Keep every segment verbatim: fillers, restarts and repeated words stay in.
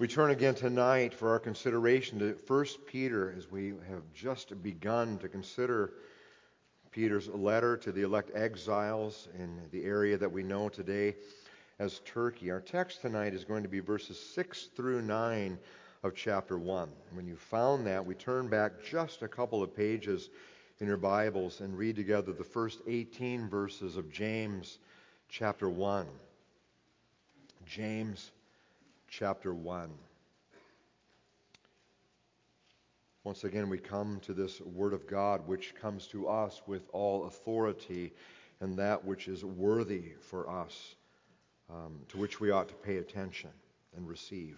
We turn again tonight for our consideration to First Peter as we have just begun to consider Peter's letter to the elect exiles in the area that we know today as Turkey. Our text tonight is going to be verses six through nine of chapter one. When you found that, we turn back just a couple of pages in your Bibles and read together the first eighteen verses of James chapter one. James chapter one. Once again, we come to this Word of God, which comes to us with all authority and that which is worthy for us, um, to which we ought to pay attention and receive.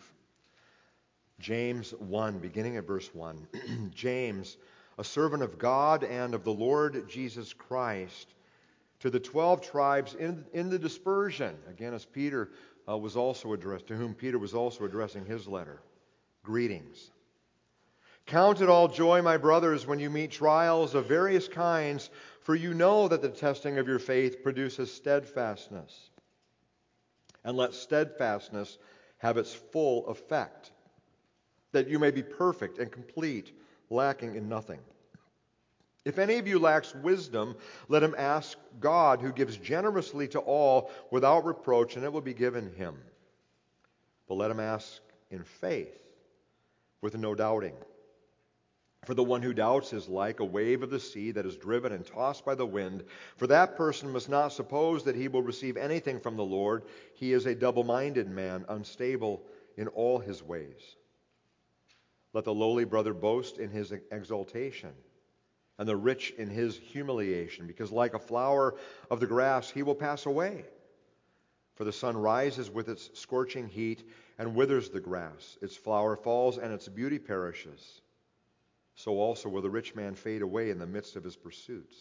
James one, beginning at verse one. James, a servant of God and of the Lord Jesus Christ, to the twelve tribes in, in the dispersion, again as Peter uh, was also addressed, to whom Peter was also addressing his letter. Greetings. Count it all joy, my brothers, when you meet trials of various kinds, for you know that the testing of your faith produces steadfastness. And let steadfastness have its full effect, that you may be perfect and complete, lacking in nothing. If any of you lacks wisdom, let him ask God, who gives generously to all without reproach, and it will be given him. But let him ask in faith, with no doubting. For the one who doubts is like a wave of the sea that is driven and tossed by the wind. For that person must not suppose that he will receive anything from the Lord. He is a double-minded man, unstable in all his ways. Let the lowly brother boast in his exaltation, and the rich in his humiliation, because like a flower of the grass he will pass away. For the sun rises with its scorching heat and withers the grass. Its flower falls and its beauty perishes. So also will the rich man fade away in the midst of his pursuits.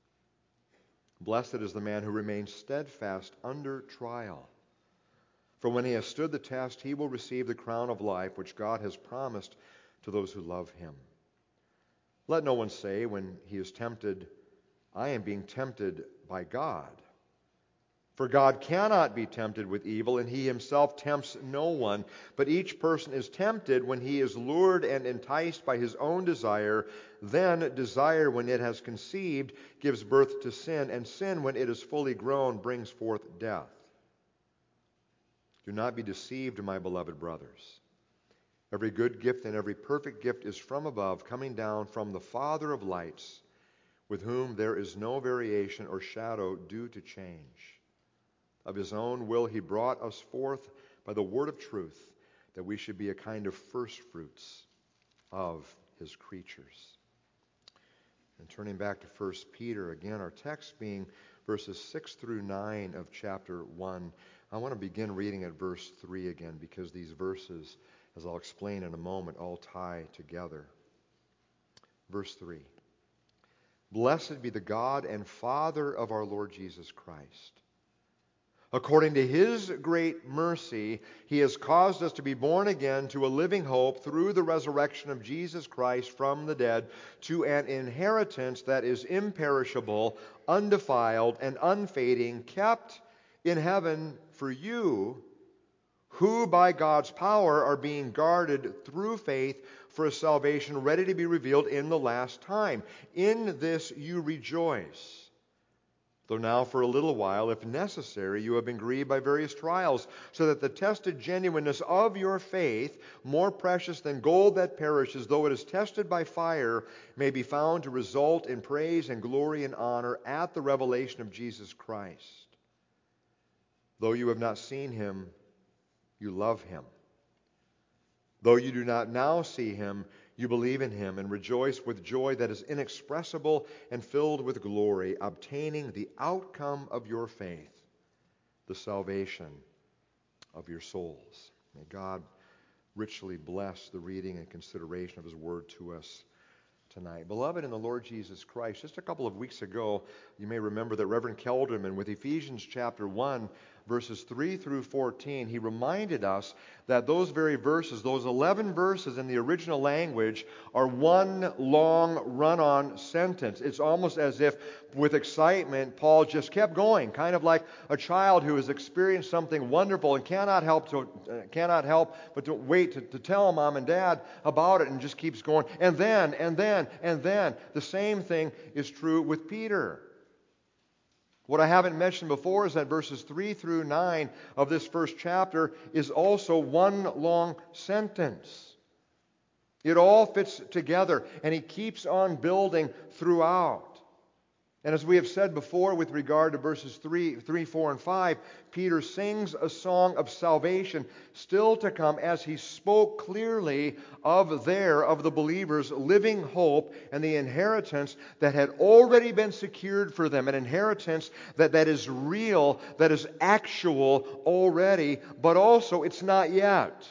Blessed is the man who remains steadfast under trial. For when he has stood the test, he will receive the crown of life which God has promised to those who love him. Let no one say when he is tempted, I am being tempted by God. For God cannot be tempted with evil, and he himself tempts no one. But each person is tempted when he is lured and enticed by his own desire. Then desire, when it has conceived, gives birth to sin, and sin, when it is fully grown, brings forth death. Do not be deceived, my beloved brothers. Every good gift and every perfect gift is from above, coming down from the Father of lights, with whom there is no variation or shadow due to change. Of his own will he brought us forth by the word of truth, that we should be a kind of first fruits of his creatures. And turning back to First Peter, again, our text being verses six through nine of chapter one, I want to begin reading at verse three again, because these verses, as I'll explain in a moment, all tie together. Verse three. Blessed be the God and Father of our Lord Jesus Christ. According to his great mercy, he has caused us to be born again to a living hope through the resurrection of Jesus Christ from the dead, to an inheritance that is imperishable, undefiled, and unfading, kept in heaven for you, who by God's power are being guarded through faith for a salvation ready to be revealed in the last time. In this you rejoice. Though now for a little while, if necessary, you have been grieved by various trials, so that the tested genuineness of your faith, more precious than gold that perishes, though it is tested by fire, may be found to result in praise and glory and honor at the revelation of Jesus Christ. Though you have not seen him, you love him. Though you do not now see him, you believe in him and rejoice with joy that is inexpressible and filled with glory, obtaining the outcome of your faith, the salvation of your souls. May God richly bless the reading and consideration of his word to us tonight. Beloved in the Lord Jesus Christ, just a couple of weeks ago, you may remember that Reverend Kelderman with Ephesians chapter one verses three through fourteen, he reminded us that those very verses, those eleven verses in the original language, are one long run-on sentence. It's almost as if, with excitement, Paul just kept going, kind of like a child who has experienced something wonderful and cannot help to uh, cannot help but to wait to, to tell mom and dad about it, and just keeps going. And then, and then, and then. The same thing is true with Peter. What I haven't mentioned before is that verses three through nine of this first chapter is also one long sentence. It all fits together, and he keeps on building throughout. And as we have said before with regard to verses three, three, four, and five, Peter sings a song of salvation still to come as he spoke clearly of their, of the believers' living hope and the inheritance that had already been secured for them, an inheritance that, that is real, that is actual already, but also it's not yet.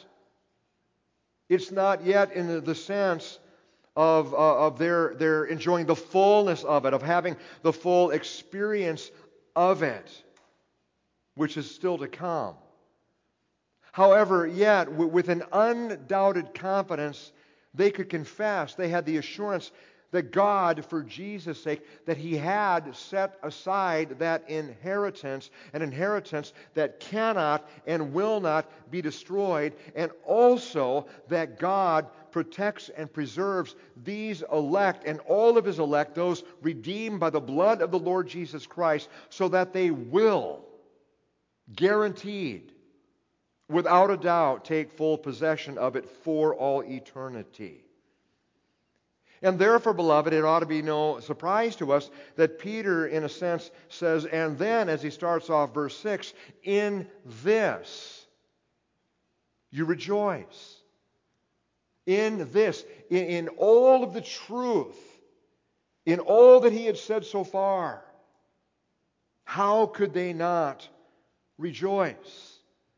It's not yet in the sense of, uh, of their, their enjoying the fullness of it, of having the full experience of it, which is still to come. However, yet, w- with an undoubted confidence, they could confess, they had the assurance that God, for Jesus' sake, that He had set aside that inheritance, an inheritance that cannot and will not be destroyed, and also that God protects and preserves these elect and all of His elect, those redeemed by the blood of the Lord Jesus Christ, so that they will, guaranteed, without a doubt, take full possession of it for all eternity. And therefore, beloved, it ought to be no surprise to us that Peter, in a sense, says, and then, as he starts off verse six, in this you rejoice. In this, in, in all of the truth, in all that he had said so far, how could they not rejoice?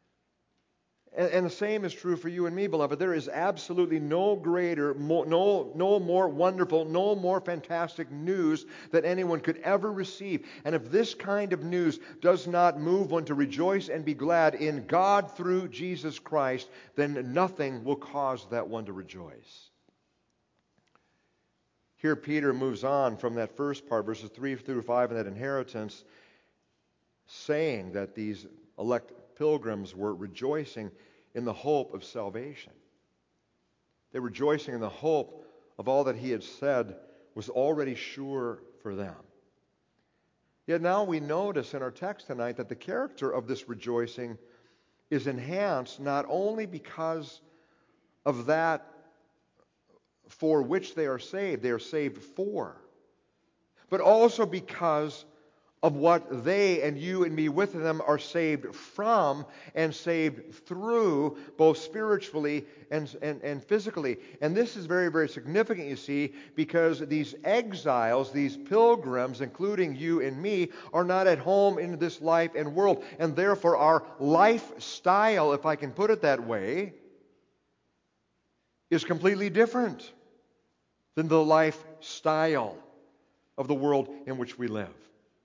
And, and the same is true for you and me, beloved. There is absolutely no greater, more, no, no more wonderful, no more fantastic news that anyone could ever receive. And if this kind of news does not move one to rejoice and be glad in God through Jesus Christ, then nothing will cause that one to rejoice. Here Peter moves on from that first part, verses three through five, and that inheritance, saying that these elect pilgrims were rejoicing in the hope of salvation. They were rejoicing in the hope of all that he had said was already sure for them. Yet now we notice in our text tonight that the character of this rejoicing is enhanced not only because of that for which they are saved, they are saved for, but also because of what they and you and me with them are saved from and saved through, both spiritually and, and, and physically. And this is very, very significant, you see, because these exiles, these pilgrims, including you and me, are not at home in this life and world. And therefore our lifestyle, if I can put it that way, is completely different than the lifestyle of the world in which we live.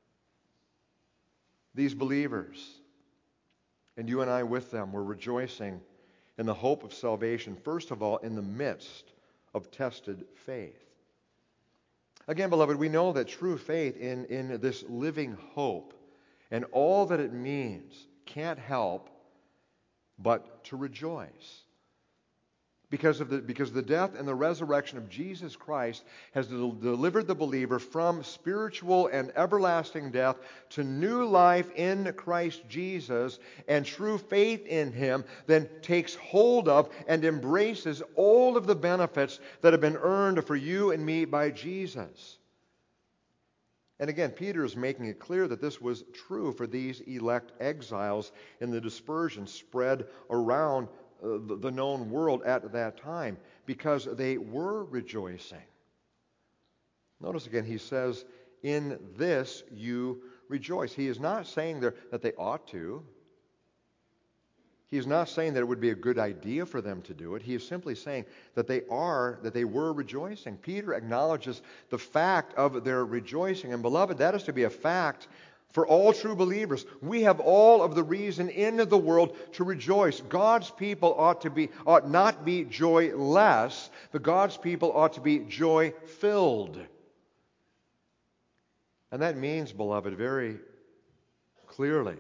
These believers, and you and I with them, were rejoicing in the hope of salvation, first of all, in the midst of tested faith. Again, beloved, we know that true faith in, in this living hope and all that it means can't help but to rejoice. Because of the because the death and the resurrection of Jesus Christ has del- delivered the believer from spiritual and everlasting death to new life in Christ Jesus, and true faith in Him then takes hold of and embraces all of the benefits that have been earned for you and me by Jesus. And again, Peter is making it clear that this was true for these elect exiles in the dispersion spread around Uh, the, the known world at that time, because they were rejoicing. Notice again, he says, in this you rejoice. He is not saying there that they ought to. He is not saying that it would be a good idea for them to do it. He is simply saying that they are, that they were rejoicing. Peter acknowledges the fact of their rejoicing. And beloved, that is to be a fact For all true believers, we have all of the reason in the world to rejoice. God's people ought to be ought not be joyless, but God's people ought to be joy-filled. And that means, beloved, very clearly,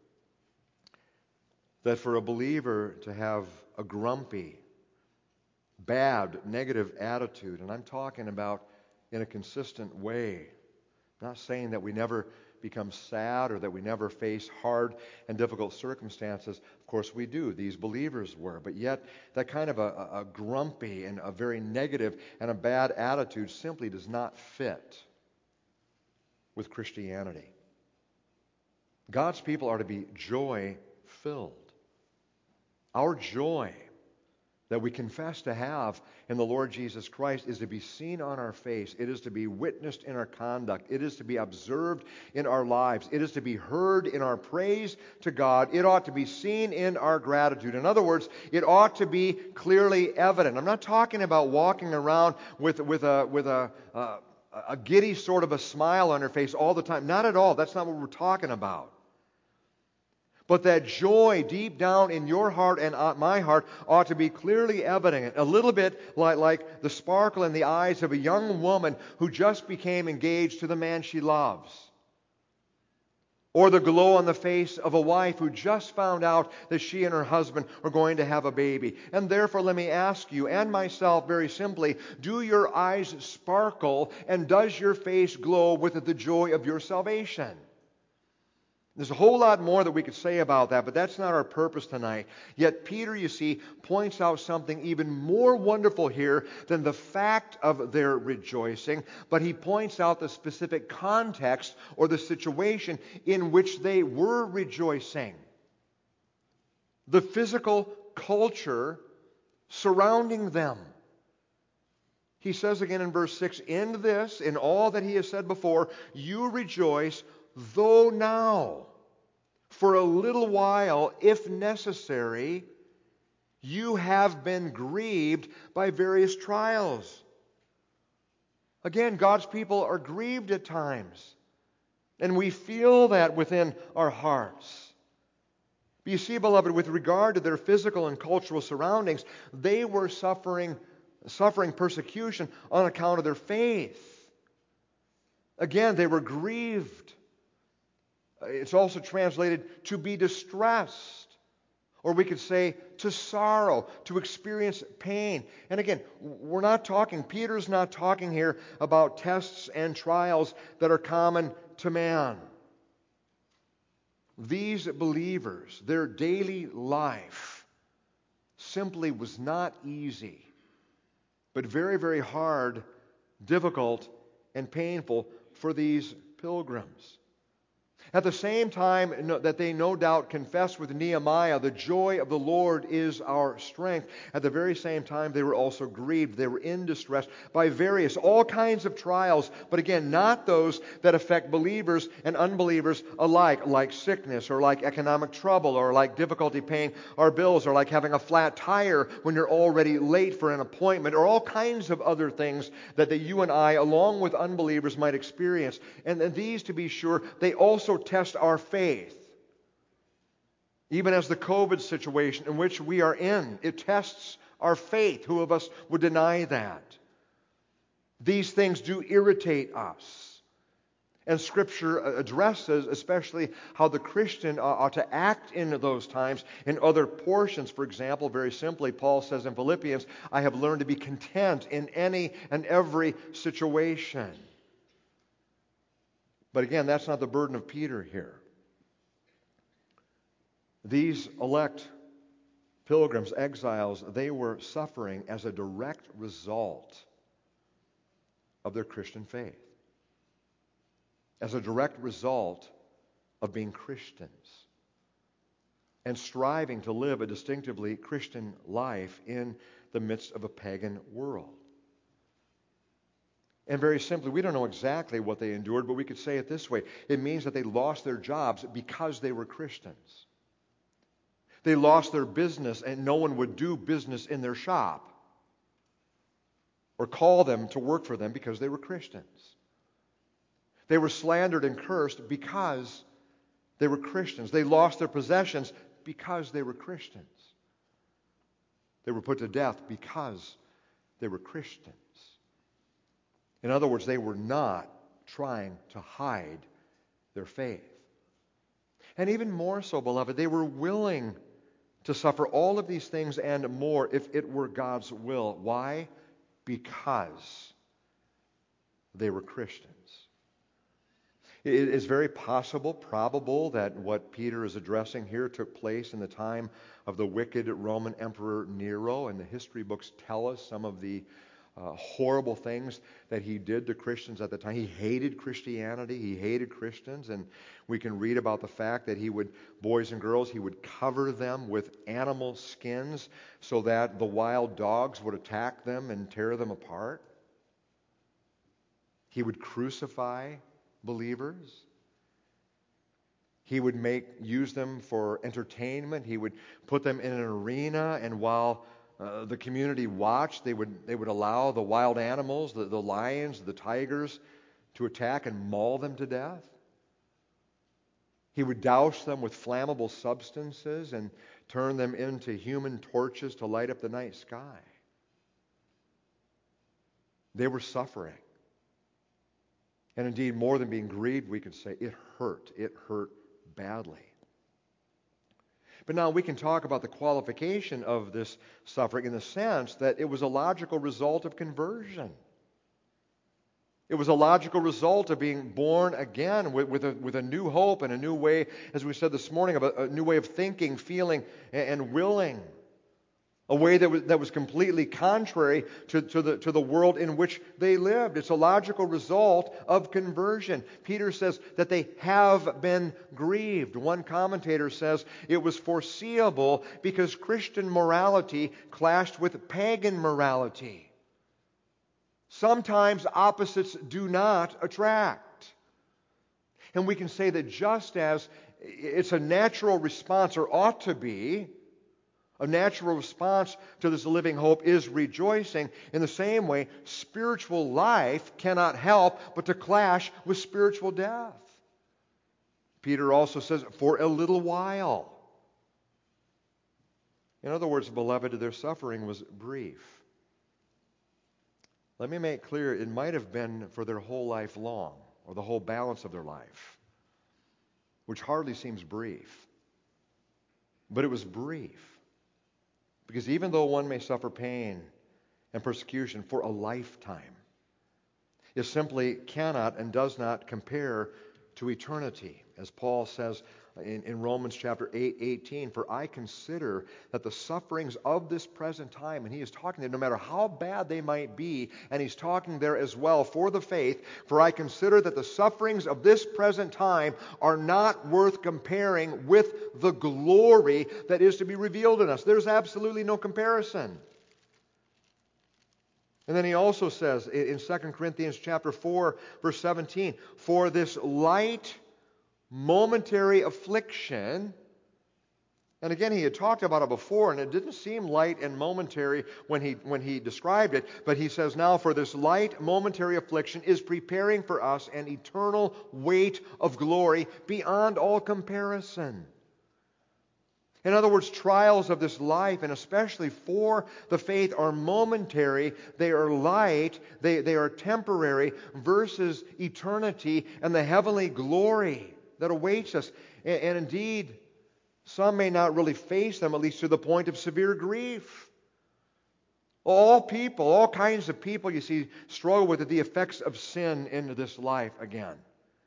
that for a believer to have a grumpy, bad, negative attitude, and I'm talking about in a consistent way, not saying that we never become sad or that we never face hard and difficult circumstances. Of course we do. These believers were. But yet that kind of a, a grumpy and a very negative and a bad attitude simply does not fit with Christianity. God's people are to be joy-filled. Our joy that we confess to have in the Lord Jesus Christ is to be seen on our face. It is to be witnessed in our conduct. It is to be observed in our lives. It is to be heard in our praise to God. It ought to be seen in our gratitude. In other words, it ought to be clearly evident. I'm not talking about walking around with, with, a, with a, a, a giddy sort of a smile on our face all the time. Not at all. That's not what we're talking about. But that joy deep down in your heart and my heart ought to be clearly evident. A little bit like, like the sparkle in the eyes of a young woman who just became engaged to the man she loves. Or the glow on the face of a wife who just found out that she and her husband are going to have a baby. And therefore, let me ask you and myself very simply, do your eyes sparkle and does your face glow with the joy of your salvation? There's a whole lot more that we could say about that, but that's not our purpose tonight. Yet Peter, you see, points out something even more wonderful here than the fact of their rejoicing, but he points out the specific context or the situation in which they were rejoicing. The physical culture surrounding them. He says again in verse six, "In this, in all that he has said before, you rejoice, though now, for a little while, if necessary, you have been grieved by various trials." Again, God's people are grieved at times, and we feel that within our hearts. But you see, beloved, with regard to their physical and cultural surroundings, they were suffering, suffering persecution on account of their faith. Again, they were grieved. It's also translated to be distressed. Or we could say to sorrow, to experience pain. And again, we're not talking, Peter's not talking here about tests and trials that are common to man. These believers, their daily life simply was not easy, but very, very hard, difficult, and painful for these pilgrims. At the same time that they no doubt confessed with Nehemiah, the joy of the Lord is our strength, at the very same time they were also grieved. They were in distress by various, all kinds of trials, but again, not those that affect believers and unbelievers alike, like sickness or like economic trouble or like difficulty paying our bills or like having a flat tire when you're already late for an appointment or all kinds of other things that, that you and I, along with unbelievers, might experience. And, and these, to be sure, they also test our faith. Even as the COVID situation in which we are in, it tests our faith. Who of us would deny that? These things do irritate us. And Scripture addresses especially how the Christian ought to act in those times. In other portions, for example, very simply, Paul says in Philippians, "I have learned to be content in any and every situation." But again, that's not the burden of Peter here. These elect pilgrims, exiles, they were suffering as a direct result of their Christian faith. As a direct result of being Christians and striving to live a distinctively Christian life in the midst of a pagan world. And very simply, we don't know exactly what they endured, but we could say it this way. It means that they lost their jobs because they were Christians. They lost their business and no one would do business in their shop or call them to work for them because they were Christians. They were slandered and cursed because they were Christians. They lost their possessions because they were Christians. They were put to death because they were Christians. In other words, they were not trying to hide their faith. And even more so, beloved, they were willing to suffer all of these things and more if it were God's will. Why? Because they were Christians. It is very possible, probable, that what Peter is addressing here took place in the time of the wicked Roman Emperor Nero, and the history books tell us some of the uh, horrible things that he did to Christians at the time. He hated Christianity. He hated Christians, and we can read about the fact that he would, boys and girls, he would cover them with animal skins so that the wild dogs would attack them and tear them apart. He would crucify believers. He would make use them for entertainment. He would put them in an arena, and while uh, the community watched, they would they would allow the wild animals, the, the lions, the tigers, to attack and maul them to death. He would douse them with flammable substances and turn them into human torches to light up the night sky. They were suffering. And indeed, more than being grieved, we could say it hurt. It hurt badly. But now we can talk about the qualification of this suffering in the sense that it was a logical result of conversion. It was a logical result of being born again with, with, a, with a new hope and a new way, as we said this morning, of a, a new way of thinking, feeling, and, and willing. A way that was, that was completely contrary to, to, the, to the world in which they lived. It's a logical result of conversion. Peter says that they have been grieved. One commentator says it was foreseeable because Christian morality clashed with pagan morality. Sometimes opposites do not attract. And we can say that just as it's a natural response, or ought to be, a natural response to this living hope is rejoicing. In the same way, spiritual life cannot help but to clash with spiritual death. Peter also says, for a little while. In other words, beloved, their suffering was brief. Let me make clear, it might have been for their whole life long, or the whole balance of their life, which hardly seems brief. But it was brief. Because even though one may suffer pain and persecution for a lifetime, it simply cannot and does not compare to eternity. As Paul says in, in Romans chapter eight, eighteen, for I consider that the sufferings of this present time, and he is talking there no matter how bad they might be, and he's talking there as well for the faith, for I consider that the sufferings of this present time are not worth comparing with the glory that is to be revealed in us. There's absolutely no comparison. And then he also says in Second Corinthians chapter four, verse seventeen, for this light momentary affliction, and again he had talked about it before, and it didn't seem light and momentary when he when he described it, but he says now, for this light momentary affliction is preparing for us an eternal weight of glory beyond all comparison. In other words, trials of this life, and especially for the faith, are momentary, they are light, they, they are temporary, versus eternity and the heavenly glory that awaits us. And, and indeed, some may not really face them, at least to the point of severe grief. All people, all kinds of people, you see, struggle with the effects of sin into this life again.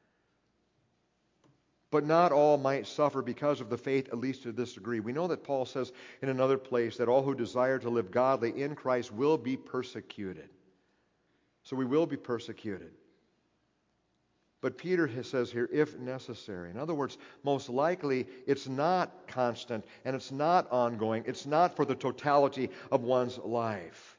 But not all might suffer because of the faith, at least to this degree. We know that Paul says in another place that all who desire to live godly in Christ will be persecuted. So we will be persecuted. But Peter says here, if necessary. In other words, most likely it's not constant and it's not ongoing. It's not for the totality of one's life.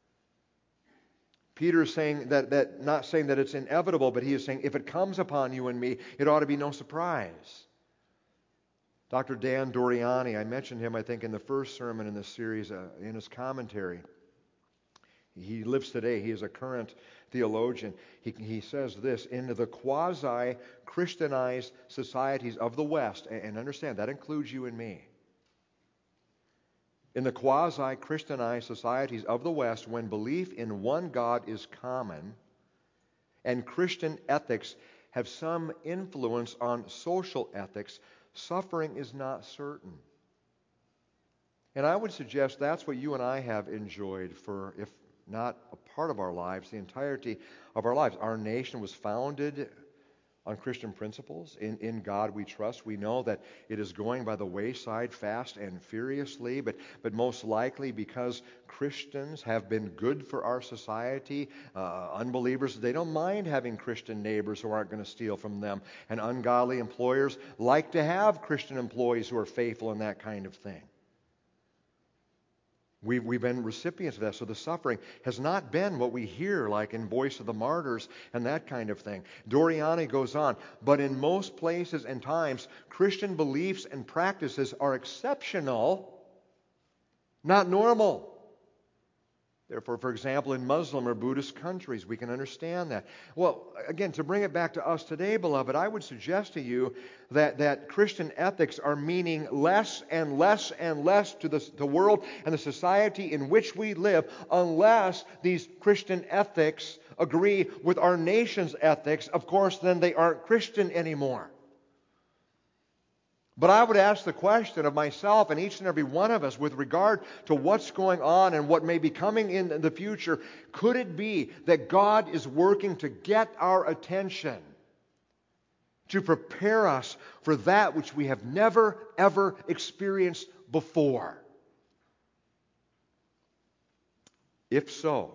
Peter is saying that, that, not saying that it's inevitable, but he is saying if it comes upon you and me, it ought to be no surprise. Doctor Dan Doriani, I mentioned him, I think, in the first sermon in this series, uh, in his commentary. He lives today. He is a current theologian. He, he says this, in the quasi-Christianized societies of the West, and understand, that includes you and me. In the quasi-Christianized societies of the West, when belief in one God is common, and Christian ethics have some influence on social ethics, suffering is not certain. And I would suggest that's what you and I have enjoyed for, if not a part of our lives, the entirety of our lives. Our nation was founded on Christian principles. In, in God we trust. We know that it is going by the wayside fast and furiously, but, but most likely because Christians have been good for our society. Uh, unbelievers, they don't mind having Christian neighbors who aren't going to steal from them. And ungodly employers like to have Christian employees who are faithful in that kind of thing. We've, we've been recipients of that. So the suffering has not been what we hear like in Voice of the Martyrs and that kind of thing. Doriani goes on, but in most places and times, Christian beliefs and practices are exceptional, not normal. Therefore, for example, in Muslim or Buddhist countries, we can understand that. Well, again, to bring it back to us today, beloved, I would suggest to you that, that Christian ethics are meaning less and less and less to the, the world and the society in which we live unless these Christian ethics agree with our nation's ethics. Of course, then they aren't Christian anymore. But I would ask the question of myself and each and every one of us with regard to what's going on and what may be coming in the future. Could it be that God is working to get our attention, to prepare us for that which we have never, ever experienced before? If so,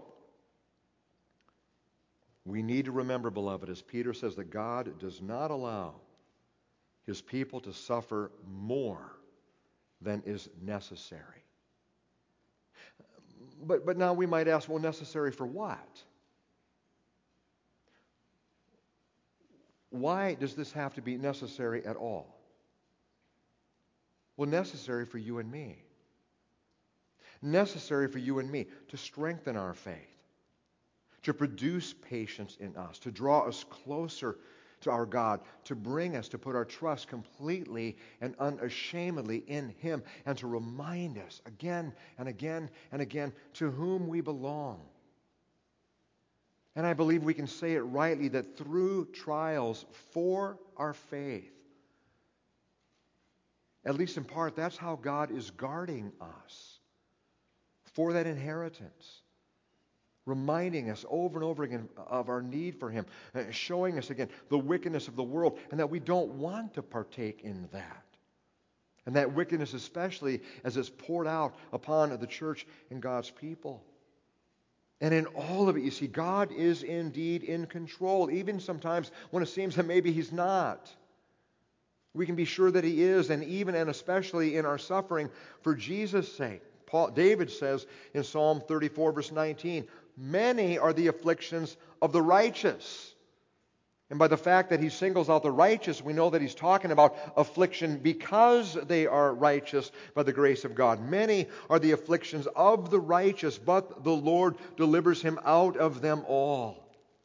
we need to remember, beloved, as Peter says, that God does not allow His people to suffer more than is necessary. But, but now we might ask, well, necessary for what? Why does this have to be necessary at all? Well, necessary for you and me. Necessary for you and me to strengthen our faith, to produce patience in us, to draw us closer to our God, to bring us to put our trust completely and unashamedly in Him, and to remind us again and again and again to whom we belong. And I believe we can say it rightly that through trials for our faith, at least in part, that's how God is guarding us for that inheritance. Reminding us over and over again of our need for Him, showing us again the wickedness of the world, and that we don't want to partake in that. And that wickedness especially as it's poured out upon the church and God's people. And in all of it, you see, God is indeed in control, even sometimes when it seems that maybe He's not. We can be sure that He is, and even and especially in our suffering for Jesus' sake. Paul, David says in Psalm thirty-four, verse nineteen, many are the afflictions of the righteous. And by the fact that he singles out the righteous, we know that he's talking about affliction because they are righteous by the grace of God. Many are the afflictions of the righteous, but the Lord delivers him out of them all.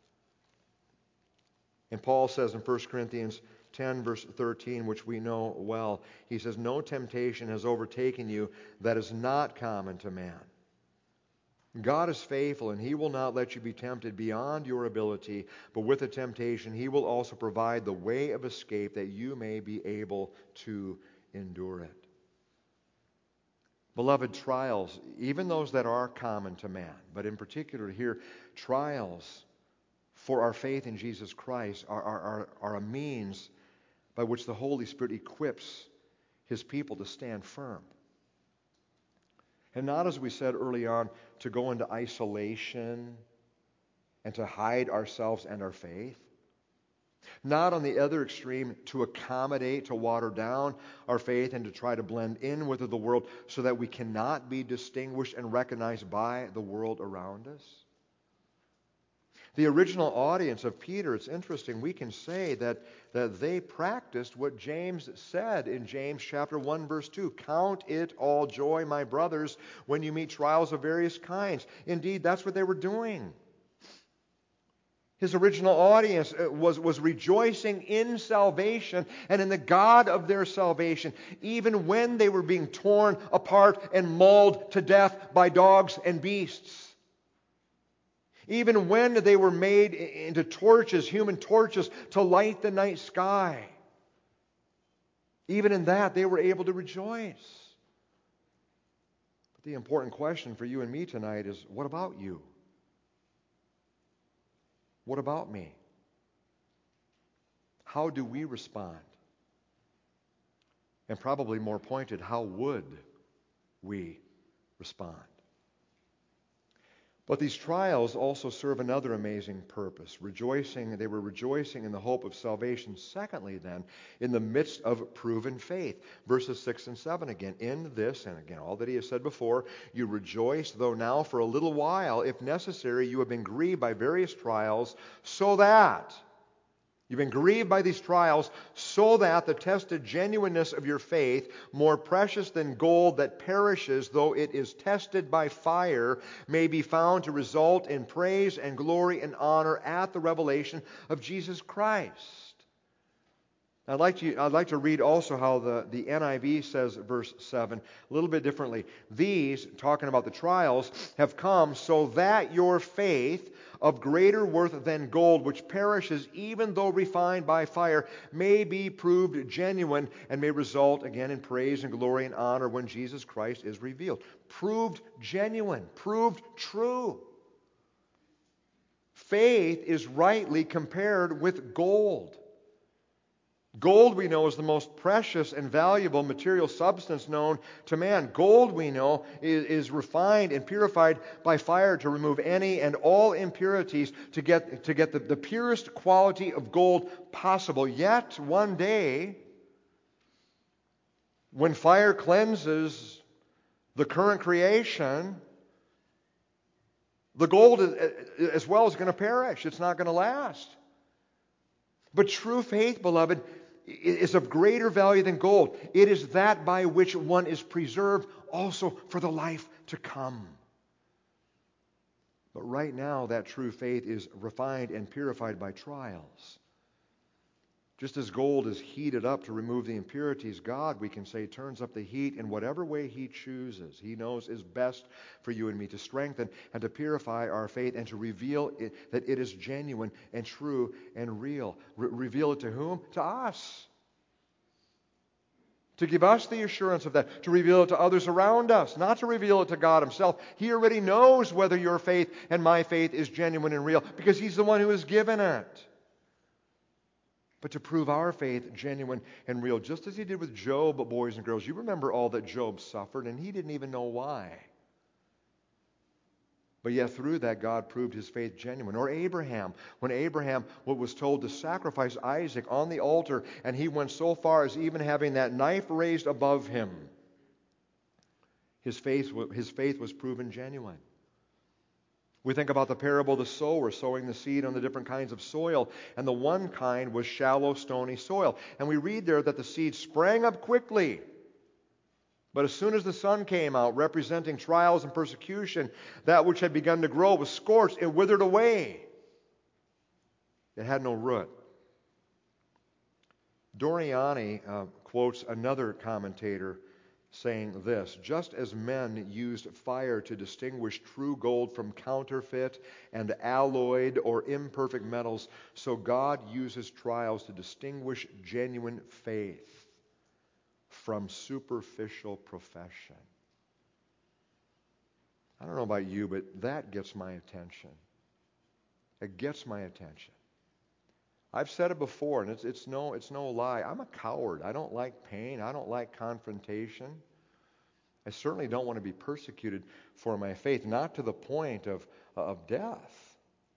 And Paul says in First Corinthians ten, verse thirteen, which we know well, he says, no temptation has overtaken you that is not common to man. God is faithful, and He will not let you be tempted beyond your ability, but with the temptation He will also provide the way of escape that you may be able to endure it. Beloved, trials, even those that are common to man, but in particular here, trials for our faith in Jesus Christ are, are, are, are a means by which the Holy Spirit equips His people to stand firm. And not, as we said early on, to go into isolation and to hide ourselves and our faith. Not on the other extreme to accommodate, to water down our faith and to try to blend in with the world so that we cannot be distinguished and recognized by the world around us. The original audience of Peter, it's interesting, we can say that, that they practiced what James said in James chapter one, verse two. Count it all joy, my brothers, when you meet trials of various kinds. Indeed, that's what they were doing. His original audience was, was rejoicing in salvation and in the God of their salvation, even when they were being torn apart and mauled to death by dogs and beasts. Even when they were made into torches, human torches, to light the night sky. Even in that, they were able to rejoice. But the important question for you and me tonight is, what about you? What about me? How do we respond? And probably more pointed, how would we respond? But these trials also serve another amazing purpose. Rejoicing, they were rejoicing in the hope of salvation. Secondly, then, in the midst of proven faith. Verses six and seven again. In this, and again, all that he has said before, you rejoice, though now for a little while, if necessary, you have been grieved by various trials, so that you've been grieved by these trials, so that the tested genuineness of your faith, more precious than gold that perishes, though it is tested by fire, may be found to result in praise and glory and honor at the revelation of Jesus Christ. I'd like to, I'd like to read also how the, the N I V says verse seven, a little bit differently. These, talking about the trials, have come so that your faith, of greater worth than gold, which perishes even though refined by fire, may be proved genuine and may result again in praise and glory and honor when Jesus Christ is revealed. Proved genuine, proved true. Faith is rightly compared with gold. Gold, we know, is the most precious and valuable material substance known to man. Gold, we know, is, is refined and purified by fire to remove any and all impurities to get, to get the, the purest quality of gold possible. Yet, one day, when fire cleanses the current creation, the gold as well is going to perish. It's not going to last. But true faith, beloved, is of greater value than gold. It is that by which one is preserved also for the life to come. But right now, that true faith is refined and purified by trials. Just as gold is heated up to remove the impurities, God, we can say, turns up the heat in whatever way He chooses. He knows is best for you and me to strengthen and to purify our faith and to reveal it, that it is genuine and true and real. Re- reveal it to whom? To us. To give us the assurance of that. To reveal it to others around us. Not to reveal it to God Himself. He already knows whether your faith and my faith is genuine and real because He's the one who has given it. But to prove our faith genuine and real, just as He did with Job, boys and girls. You remember all that Job suffered, and he didn't even know why. But yet through that, God proved his faith genuine. Or Abraham, when Abraham was told to sacrifice Isaac on the altar, and he went so far as even having that knife raised above him. His faith, his faith was proven genuine. We think about the parable of the sower sowing the seed on the different kinds of soil. And the one kind was shallow, stony soil. And we read there that the seed sprang up quickly. But as soon as the sun came out, representing trials and persecution, that which had begun to grow was scorched. It withered away. It had no root. Doriani uh, quotes another commentator saying this: just as men used fire to distinguish true gold from counterfeit and alloyed or imperfect metals, so God uses trials to distinguish genuine faith from superficial profession. I don't know about you, but that gets my attention. It gets my attention. I've said it before, and it's, it's, no, it's no lie. I'm a coward. I don't like pain. I don't like confrontation. I certainly don't want to be persecuted for my faith, not to the point of, of death.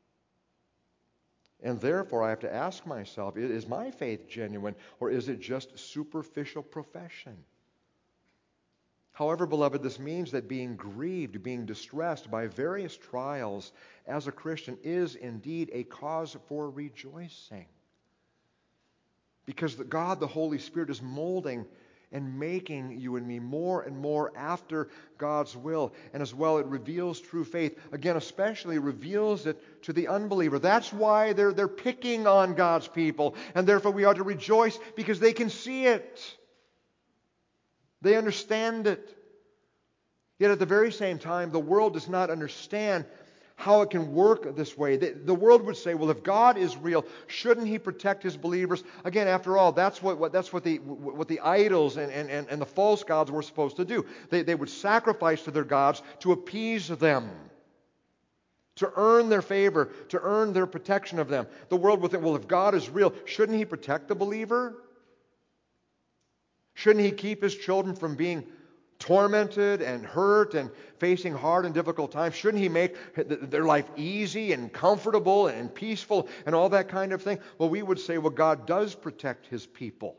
And therefore, I have to ask myself, is my faith genuine, or is it just superficial profession? However, beloved, this means that being grieved, being distressed by various trials as a Christian is indeed a cause for rejoicing. Because God, the Holy Spirit, is molding and making you and me more and more after God's will. And as well, it reveals true faith. Again, especially reveals it to the unbeliever. That's why they're, they're picking on God's people. And therefore we ought to rejoice because they can see it. They understand it. Yet at the very same time, the world does not understand how it can work this way. The, the world would say, well, if God is real, shouldn't He protect His believers? Again, after all, that's what, what that's what the what the idols and, and, and the false gods were supposed to do. They, they would sacrifice to their gods to appease them, to earn their favor, to earn their protection of them. The world would think, well, if God is real, shouldn't He protect the believer? Shouldn't He keep His children from being tormented and hurt and facing hard and difficult times? Shouldn't He make their life easy and comfortable and peaceful and all that kind of thing? Well, we would say, well, God does protect His people,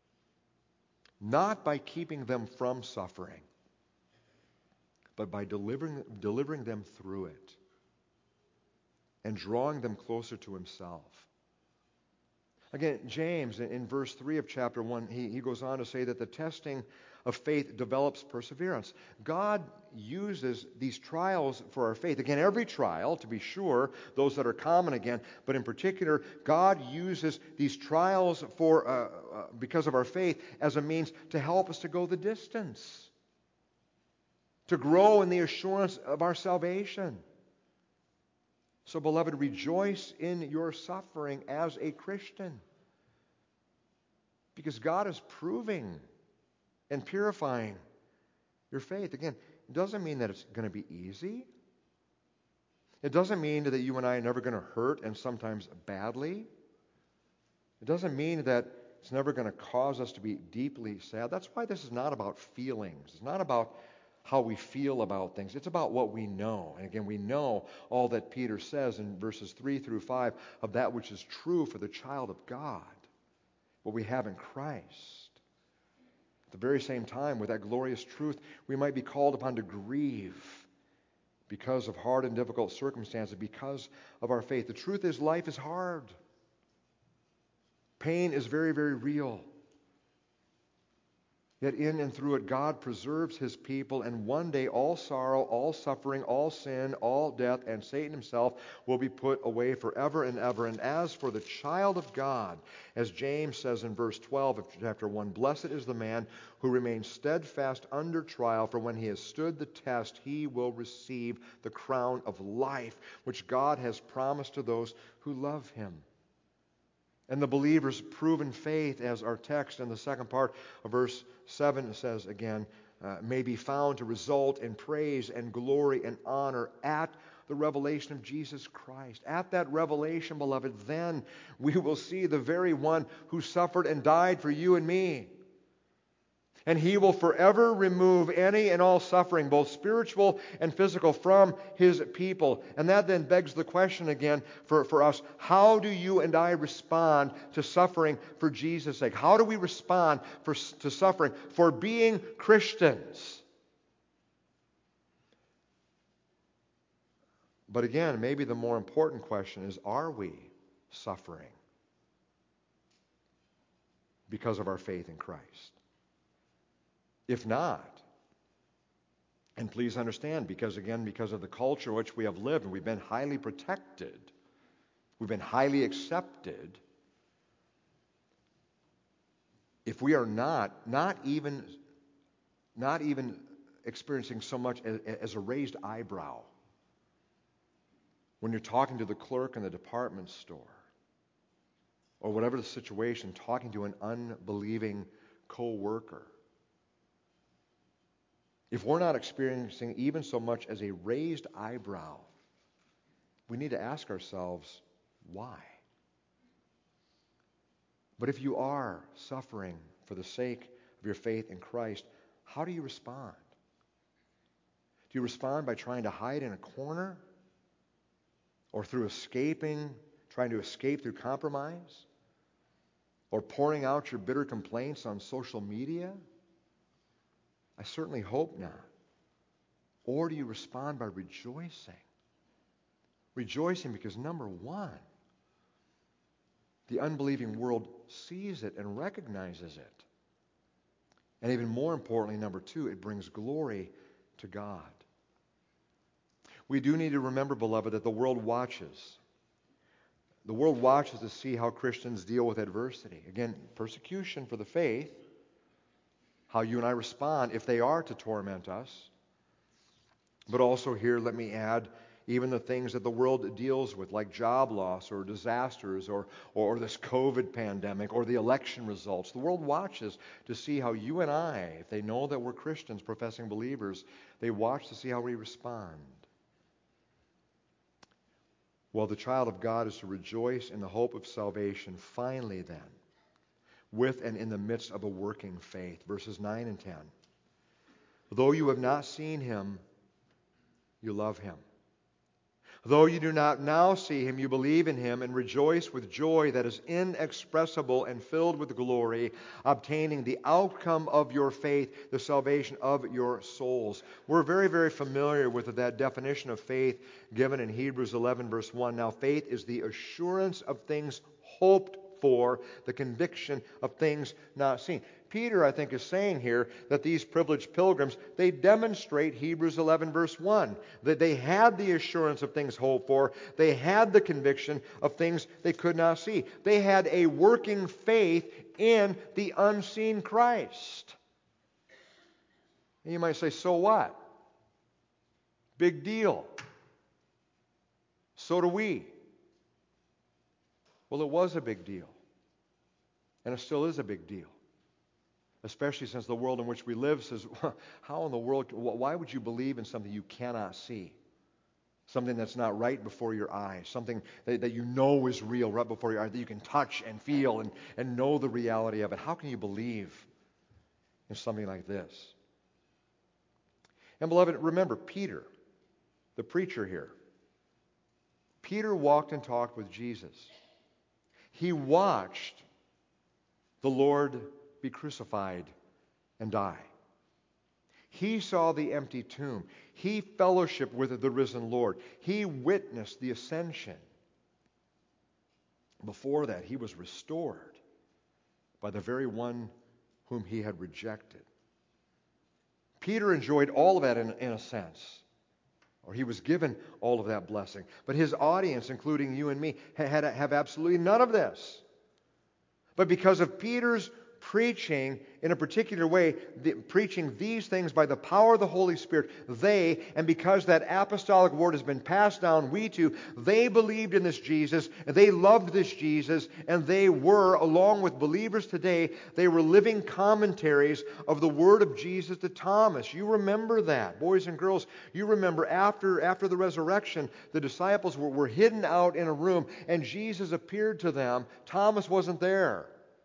not by keeping them from suffering, but by delivering, delivering them through it and drawing them closer to Himself. Again, James, in verse three of chapter one, he, he goes on to say that the testing of faith develops perseverance. God uses these trials for our faith. Again, every trial, to be sure, those that are common again, but in particular, God uses these trials for uh, uh, because of our faith as a means to help us to go the distance, to grow in the assurance of our salvation. So, beloved, rejoice in your suffering as a Christian, because God is proving and purifying your faith. Again, it doesn't mean that it's going to be easy. It doesn't mean that you and I are never going to hurt, and sometimes badly. It doesn't mean that it's never going to cause us to be deeply sad. That's why this is not about feelings. It's not about how we feel about things. It's about what we know. And again, we know all that Peter says in verses three through five of that which is true for the child of God, what we have in Christ. At the very same time, with that glorious truth, we might be called upon to grieve because of hard and difficult circumstances, because of our faith. The truth is, life is hard. Pain is very, very real. Yet in and through it, God preserves His people, and one day all sorrow, all suffering, all sin, all death, and Satan himself will be put away forever and ever. And as for the child of God, as James says in verse twelve of chapter one, blessed is the man who remains steadfast under trial, for when he has stood the test, he will receive the crown of life, which God has promised to those who love Him. And the believer's proven faith, as our text in the second part of verse seven says again, uh, may be found to result in praise and glory and honor at the revelation of Jesus Christ. At that revelation, beloved, then we will see the very one who suffered and died for you and me. And He will forever remove any and all suffering, both spiritual and physical, from His people. And that then begs the question again for, for us, how do you and I respond to suffering for Jesus' sake? How do we respond for, to suffering for being Christians? But again, maybe the more important question is, are we suffering because of our faith in Christ? If not, and please understand, because again, because of the culture in which we have lived, and we've been highly protected, we've been highly accepted, if we are not, not even, not even experiencing so much as, as a raised eyebrow when you're talking to the clerk in the department store, or whatever the situation, talking to an unbelieving co-worker, if we're not experiencing even so much as a raised eyebrow, we need to ask ourselves, why? But if you are suffering for the sake of your faith in Christ, how do you respond? Do you respond by trying to hide in a corner? Or through escaping, trying to escape through compromise? Or pouring out your bitter complaints on social media? I certainly hope not. Or do you respond by rejoicing? Rejoicing because, number one, the unbelieving world sees it and recognizes it. And even more importantly, number two, it brings glory to God. We do need to remember, beloved, that the world watches. The world watches to see how Christians deal with adversity. Again, persecution for the faith, how you and I respond if they are to torment us. But also here, let me add, even the things that the world deals with, like job loss or disasters or, or this COVID pandemic or the election results. The world watches to see how you and I, if they know that we're Christians, professing believers, they watch to see how we respond. Well, the child of God is to rejoice in the hope of salvation, finally then, with and in the midst of a working faith. Verses nine and ten. Though you have not seen him, you love him. Though you do not now see him, you believe in him and rejoice with joy that is inexpressible and filled with glory, obtaining the outcome of your faith, the salvation of your souls. We're very, very familiar with that definition of faith given in Hebrews eleven, verse one. Now, faith is the assurance of things hoped for, the conviction of things not seen. Peter, I think, is saying here that these privileged pilgrims, they demonstrate Hebrews eleven, verse one, that they had the assurance of things hoped for. They had the conviction of things they could not see. They had a working faith in the unseen Christ. And you might say, so what? Big deal. So do we. Well, it was a big deal. And it still is a big deal. Especially since the world in which we live says, how in the world, why would you believe in something you cannot see? Something that's not right before your eyes. Something that, that you know is real right before your eyes, that you can touch and feel and, and know the reality of it. How can you believe in something like this? And beloved, remember Peter, the preacher here. Peter walked and talked with Jesus. He watched the Lord be crucified and die. He saw the empty tomb. He fellowshiped with the risen Lord. He witnessed the ascension. Before that, he was restored by the very one whom he had rejected. Peter enjoyed all of that in, in a sense, or he was given all of that blessing. But his audience, including you and me, had, have absolutely none of this. But because of Peter's preaching in a particular way, the, preaching these things by the power of the Holy Spirit, they, and because that apostolic word has been passed down, we too, they believed in this Jesus, and they loved this Jesus, and they were, along with believers today, they were living commentaries of the word of Jesus to Thomas. You remember that, boys and girls. You remember after, after the resurrection, the disciples were, were hidden out in a room, and Jesus appeared to them. Thomas wasn't there.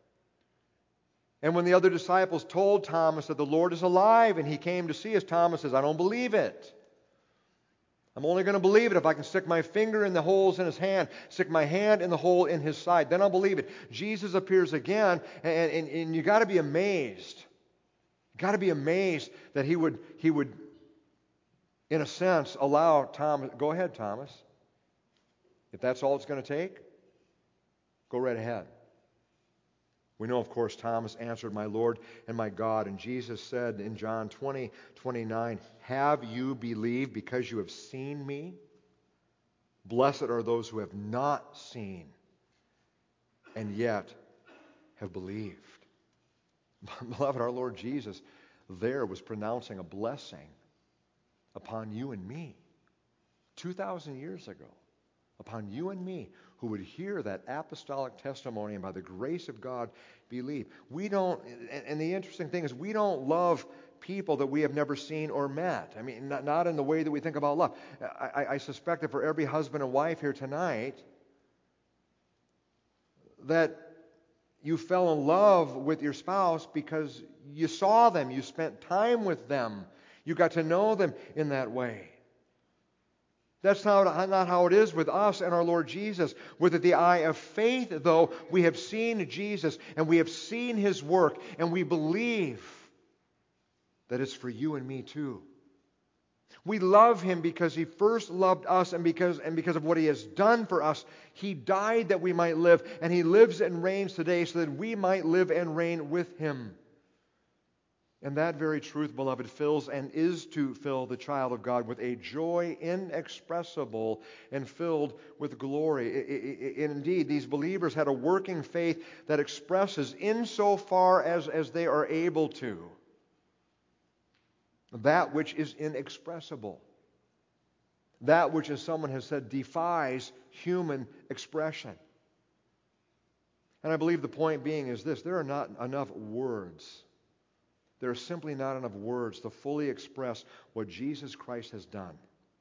And when the other disciples told Thomas that the Lord is alive and he came to see us, Thomas says, I don't believe it. I'm only going to believe it if I can stick my finger in the holes in his hand, stick my hand in the hole in his side. Then I'll believe it. Jesus appears again, and, and, and you've got to be amazed. You've got to be amazed that he would, he would, in a sense, allow Thomas, go ahead, Thomas. If that's all it's going to take, go right ahead. We know, of course, Thomas answered, my Lord and my God. And Jesus said in John twenty, twenty-nine, have you believed because you have seen me? Blessed are those who have not seen and yet have believed. Beloved, our Lord Jesus there was pronouncing a blessing upon you and me two thousand years ago. Upon you and me, who would hear that apostolic testimony and by the grace of God believe. We don't, and the interesting thing is we don't love people that we have never seen or met. I mean, not, not in the way that we think about love. I, I suspect that for every husband and wife here tonight, that you fell in love with your spouse because you saw them, you spent time with them, you got to know them in that way. That's not, not how it is with us and our Lord Jesus. With the eye of faith, though, we have seen Jesus and we have seen His work and we believe that it's for you and me too. We love Him because He first loved us, and because, and because of what He has done for us. He died that we might live, and He lives and reigns today so that we might live and reign with Him. And that very truth, beloved, fills and is to fill the child of God with a joy inexpressible and filled with glory. And indeed, these believers had a working faith that expresses, insofar as, as they are able to, that which is inexpressible. That which, as someone has said, defies human expression. And I believe the point being is this: there are not enough words. There are simply not enough words to fully express what Jesus Christ has done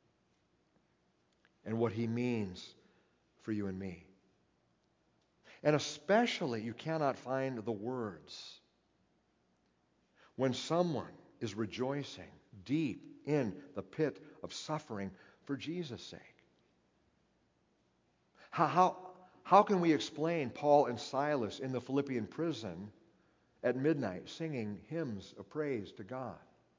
and what He means for you and me. And especially, you cannot find the words when someone is rejoicing deep in the pit of suffering for Jesus' sake. How, how, how can we explain Paul and Silas in the Philippian prison at midnight singing hymns of praise to God?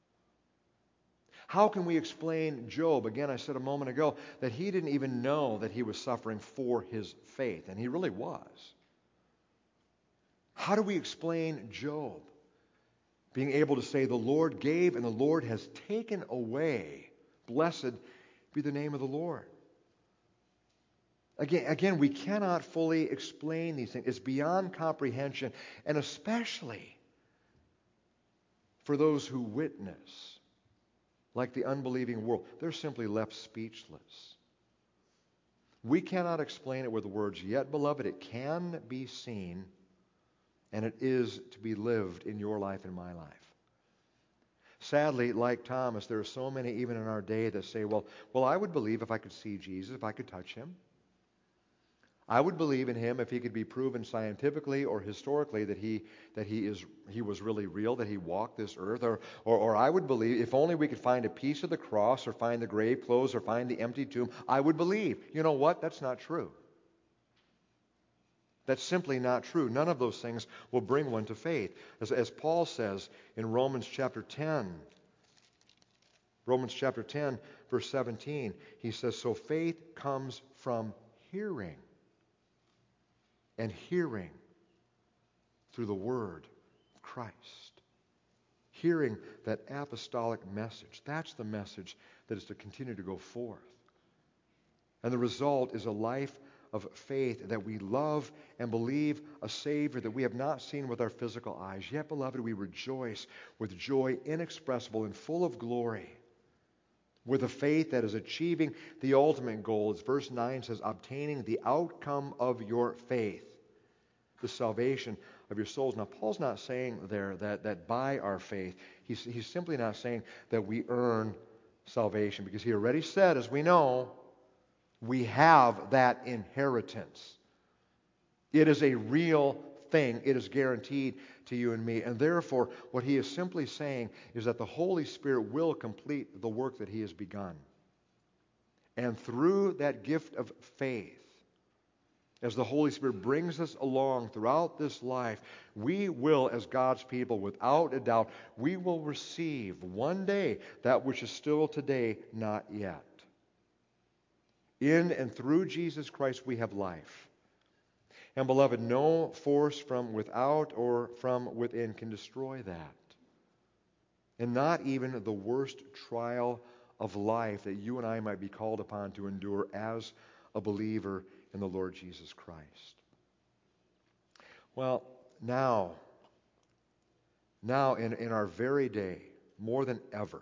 How can we explain Job? Again, I said a moment ago that he didn't even know that he was suffering for his faith, and he really was. How do we explain Job being able to say, "The Lord gave and the Lord has taken away. Blessed be the name of the Lord"? Again, again, we cannot fully explain these things. It's beyond comprehension, and especially for those who witness, like the unbelieving world. They're simply left speechless. We cannot explain it with words, yet, beloved, it can be seen, and it is to be lived in your life and my life. Sadly, like Thomas, there are so many even in our day that say, well, well, I would believe if I could see Jesus, if I could touch Him. I would believe in Him if He could be proven scientifically or historically that He that He is He was really real, that He walked this earth. Or, or, or I would believe if only we could find a piece of the cross or find the grave clothes or find the empty tomb, I would believe. You know what? That's not true. That's simply not true. None of those things will bring one to faith. As, as Paul says in Romans chapter ten, Romans chapter ten, verse seventeen, he says, "So faith comes from hearing, and hearing through the word of Christ." Hearing that apostolic message. That's the message that is to continue to go forth. And the result is a life of faith that we love and believe a Savior that we have not seen with our physical eyes. Yet, beloved, we rejoice with joy inexpressible and full of glory, with a faith that is achieving the ultimate goal. As verse nine says, obtaining the outcome of your faith, the salvation of your souls. Now, Paul's not saying there that, that by our faith, he's, he's simply not saying that we earn salvation, because he already said, as we know, we have that inheritance. It is a real thing. It is guaranteed to you and me. And therefore, what he is simply saying is that the Holy Spirit will complete the work that He has begun. And through that gift of faith, as the Holy Spirit brings us along throughout this life, we will, as God's people, without a doubt, we will receive one day that which is still today not yet. In and through Jesus Christ we have life. And beloved, no force from without or from within can destroy that. And not even the worst trial of life that you and I might be called upon to endure as a believer in the Lord Jesus Christ. Well, now, now in, in our very day, more than ever,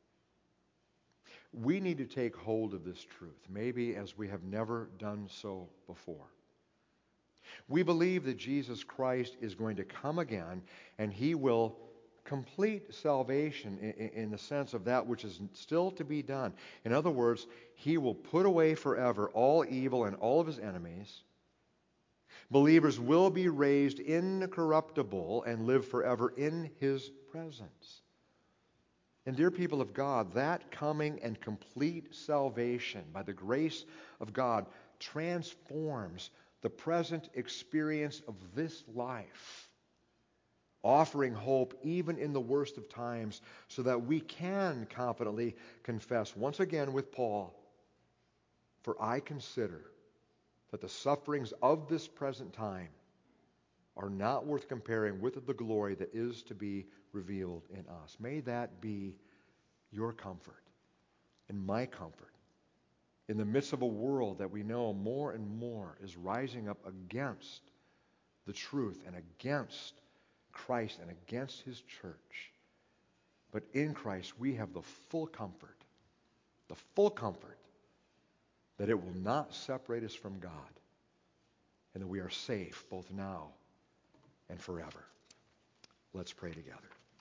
we need to take hold of this truth, maybe as we have never done so before. We believe that Jesus Christ is going to come again, and He will complete salvation in, in the sense of that which is still to be done. In other words, He will put away forever all evil and all of His enemies. Believers will be raised incorruptible and live forever in His presence. And dear people of God, that coming and complete salvation by the grace of God transforms the present experience of this life offering hope even in the worst of times, so that we can confidently confess once again with Paul, "For I consider that the sufferings of this present time are not worth comparing with the glory that is to be revealed in us." May that be your comfort and my comfort in the midst of a world that we know more and more is rising up against the truth and against Christ and against His church. But in Christ we have the full comfort, the full comfort that it will not separate us from God, and that we are safe both now and forever. Let's pray together.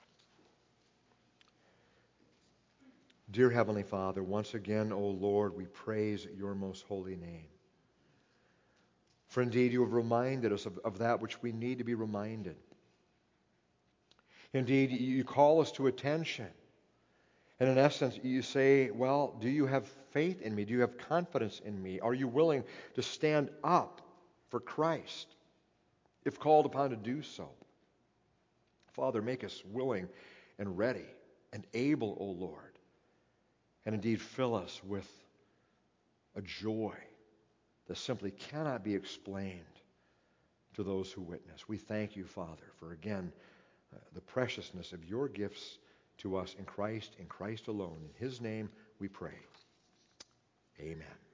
Dear Heavenly Father, once again, O Lord, we praise your most holy name. For indeed you have reminded us of, of that which we need to be reminded. Indeed, you call us to attention. And in essence, you say, well, do you have faith in me? Do you have confidence in me? Are you willing to stand up for Christ if called upon to do so? Father, make us willing and ready and able, O Lord. And indeed, fill us with a joy that simply cannot be explained to those who witness. We thank you, Father, for again, uh, the preciousness of your gifts to us in Christ, in Christ alone. In His name we pray. Amen.